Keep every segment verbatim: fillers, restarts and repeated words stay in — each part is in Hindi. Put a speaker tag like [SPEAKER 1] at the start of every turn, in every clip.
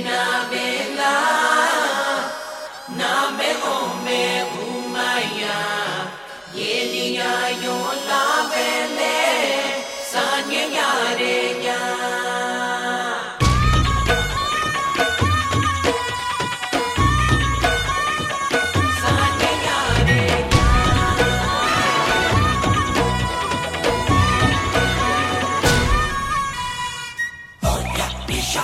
[SPEAKER 1] Vela na me ome umaya yeliya yo la vele sanye yare ya sanye yare ya oh ya bisha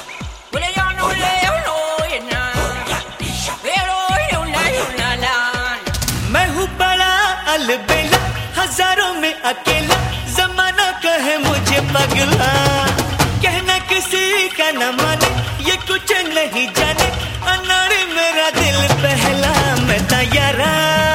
[SPEAKER 2] अलबेला हजारों में अकेला जमाना कहे मुझे पगला कहना किसी का न माने ये कुछ नहीं जाने अनाड़ी मेरा दिल पहला मैं तैयारा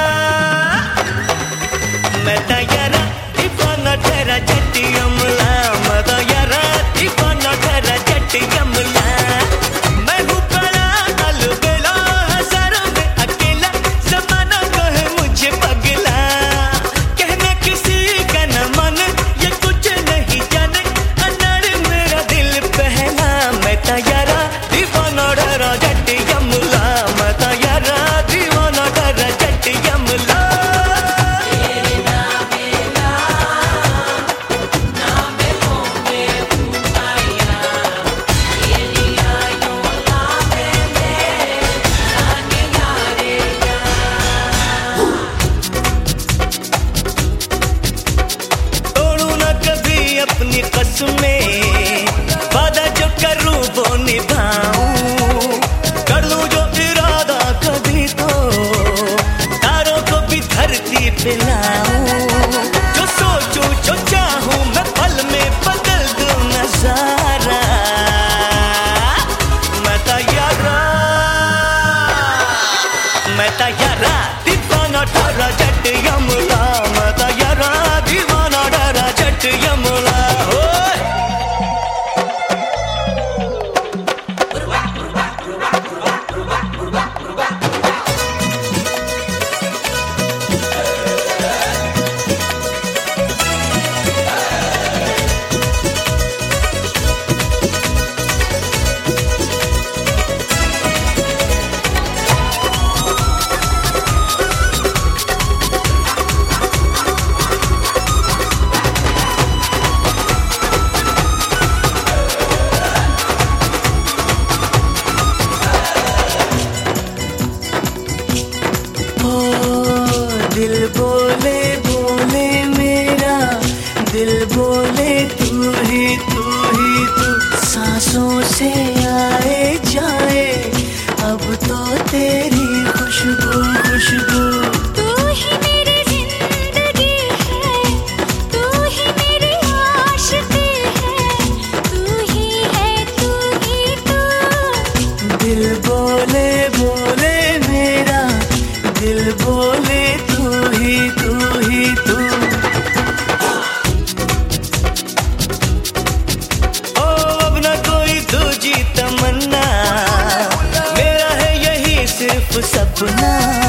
[SPEAKER 2] मैं तैयारा दीवाना तेरा जट्टी अमला मैं तैयारा दीवाना तेरा जट्टी अमला मैं हूँ बड़ा अलबेला हजारों में अकेला जमाना कहे मुझे पगला अपनी कसमें वादा जो करूं वो निभाऊं कर लूं जो इरादा कभी तो तारों को भी धरती पे लाऊं जो सोचूं जो चाहूं मैं पल में बदल दूं नजारा मैं तैयारा मैं तैयारा दीवाना डरा जट यमला मैं तैयारा दीवाना डरा जट यमला दिल बोले बोले मेरा दिल बोले तू ही तू ही तू सांसों से आए जाए अब तो तेरी खुशबू खुशबू
[SPEAKER 3] तू ही मेरी जिंदगी है तू ही मेरी आशिकी है तू ही है तू ही तू
[SPEAKER 2] दिल बोले बोले मेरा दिल बोले तू ही तू ही तू ओ अब न कोई दूजी तमन्ना मेरा है यही सिर्फ सपना